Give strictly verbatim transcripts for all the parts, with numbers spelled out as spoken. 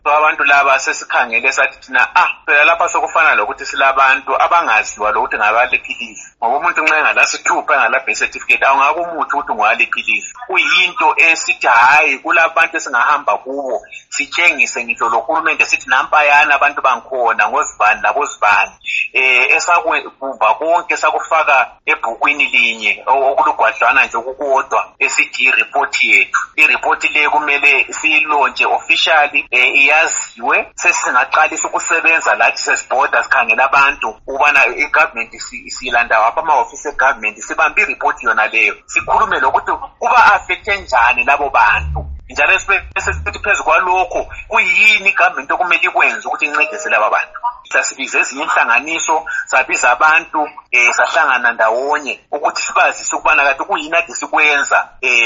So abantu laba sesikhangele sathi thina ah phela lapha sokufana lokuthi silabantu abangaziwa lokuthi ngabalephilisi. Ngoba umuntu nxa engalasithupha engala birth certificate awungakumuthi ukuthi ngwalephilisi. Kuyinto esithi hayi kulabantu esingahamba kubo sitshengise ngitsho lohulumende sithi nampayana abantu bangikhona ngozibani labozibani. Eh esakuvumba konke sakufaka ebhukwini linye okulugwadlana nje okukodwa esithi i-report yethu. I-report le kumele siyilonje officially eh yaziwe sesingaqalisa ukusebenza lathi sesibhoda sikhangela abantu ubana i-government isilanda wapha ama-office e-government sibambe i-report yona leyo sikhulume lokuthi kuba affecte njani labo bantu njalo sithi phezu kwalokho kuyini i-government okumele ikwenze ukuthi incedise laba bantu. Sasibiza ezinye inhlanganiso sabiza abantu eh sahlangana ndawonye ukuthi sibazise ukubana kade kuyini ade sikwenza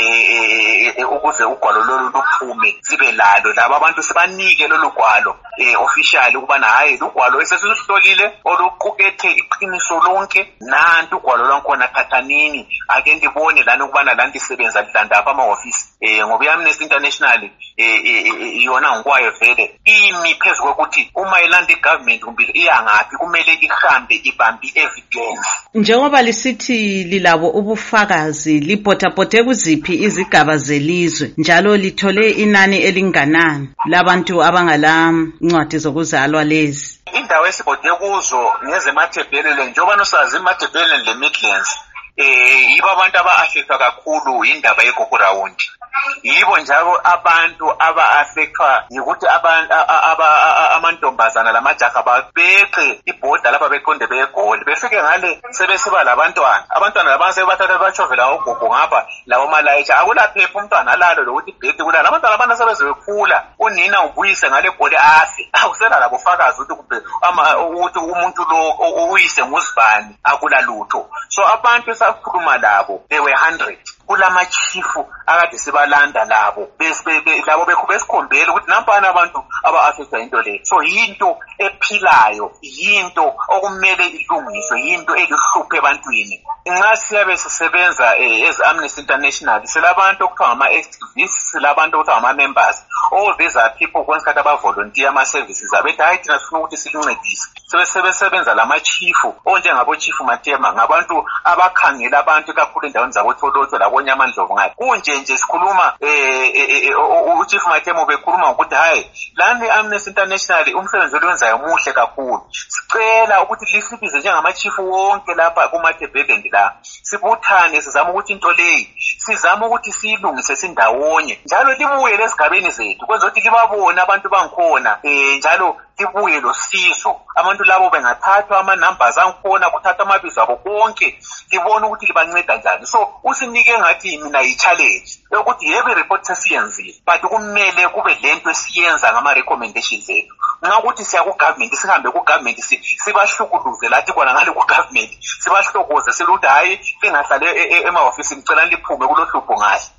eh ukuze ugwalo lolu luphume sibe lalo laba abantu sibanike lolu gwalo eh officially ukubana hayi ugwalo esesihlolile oluqukethe iqiniso lonke nantu ugwalo lwankhona khathanini ake ndibone lana ukubana la ndisebenza lidlanda apha ama-office eh ngoba i-Amnesty International eh yona ngikwayo vele imi phezu kokuthi uma ilanda i-government kumbili iyangaphi kumele ihambe ibambi evidence. Njengoba lisithi lilabo ubufakazi lipotapote kuziphi izigaba zelizwe njalo lithole inani elinganani labantu abangala ncwadi zokuzalwa lezi. Indawo esibote kuzo ngezemathebhelele njengoba nosazi imathebhelele le Midlands eh yibo abantu aba-affectwa kakhulu indaba yeGogo Round. Yibo njalo abantu aba-affectwa yikuthi abantu amantombazana lamajaha babheqe ibhoda lapha beqonde beGoli befike ngale sebesiba labantwana abantwana labantu sebathatha bachovela ugogo ngapha lawo malayitsha akulaphepha umntwana alalo lokuthi ibhedi kulala abantwana abantu sebezekhula unina ubuyise ngale Goli afi awusela labo fakazi ukuthi ukuthi umuntu lo uyise ngusibani akulalutho. So abantu esakhuluma labo they were one hundred kulama chifu akade sibalanda labo labo bekho besikhombela ukuthi nampana abantu aba-affectwa into le. So yinto ephilayo yinto okumele ilungiswe yinto elihluphe ebantwini. Nxa siyabe sisebenza as Amnesty International silabantu okuthiwa ngama-activists silabantu okuthiwa ngama-members. All these are people kwensikhathi aba-volunteer ama-services abethi hayi thina sifuna ukuthi silincedise sebesebenza lama-chifu onjengabo-Chief Matema ngabantu abakhangela abantu kakhulu endaweni zaboTholotho labonyamandlovu ngayo. Kunje nje sikhuluma uChief Matema ubekhuluma ukuthi hayi lana i-Amnesty International umsebenzi owenzayo muhle kakhulu sicela ukuthi lisibize njengama-chifu wonke lapha kumathebheleni la sibuthane sizama ukuthi into leyi sizama ukuthi siyilungise sindawonye njalo libuye lezigabeni zethu kwenza ukuthi libabone abantu bangikhona eh njalo libuye losizo abantu labo bengathathwa ama-numbers angikhona kuthathwa amabizo abo konke libone ukuthi libanceda njani. So usinike ngathi mina yi-challenge yokuthi yebo i-report sesiyenzile but kumele kube lento esiyenza ngama-recommendations ethu nxa ukuthi siya ku-government sihambe ku-government sibahlukuluze lathi kona ngale ku-government sibahlokoze siluthi hayi lingahlale ema-ofisini ngicela liphume kulohlupho ngahle.